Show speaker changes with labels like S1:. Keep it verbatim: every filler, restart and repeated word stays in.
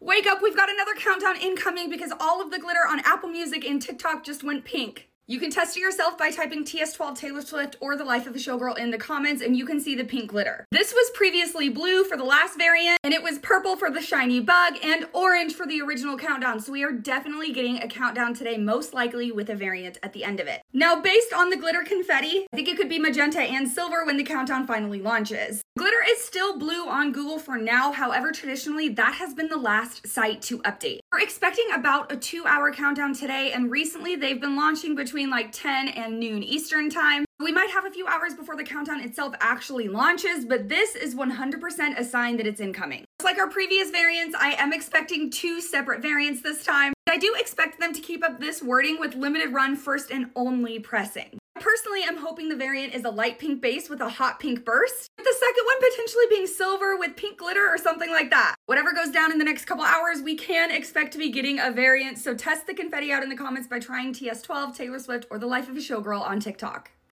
S1: Wake up, we've got another countdown incoming because all of the glitter on Apple Music and TikTok just went pink. You can test it yourself by typing T S twelve Taylor Swift or The Life of a Showgirl in the comments and you can see the pink glitter. This was previously blue for the last variant and it was purple for the shiny bug and orange for the original countdown. So we are definitely getting a countdown today, most likely with a variant at the end of it. Now, based on the glitter confetti, I think it could be magenta and silver when the countdown finally launches. Glitter is still blue on Google for now. However, traditionally that has been the last site to update. We're expecting about a two hour countdown today and recently they've been launching between between like ten and noon Eastern time. We might have a few hours before the countdown itself actually launches, but this is one hundred percent a sign that it's incoming. Just like our previous variants, I am expecting two separate variants this time. I do expect them to keep up this wording with limited run first and only pressing. Personally, I'm hoping the variant is a light pink base with a hot pink burst, with the second one potentially being silver with pink glitter or something like that. Whatever goes down in the next couple hours, we can expect to be getting a variant, so test the confetti out in the comments by trying T S twelve, Taylor Swift, or The Life of a Showgirl on TikTok.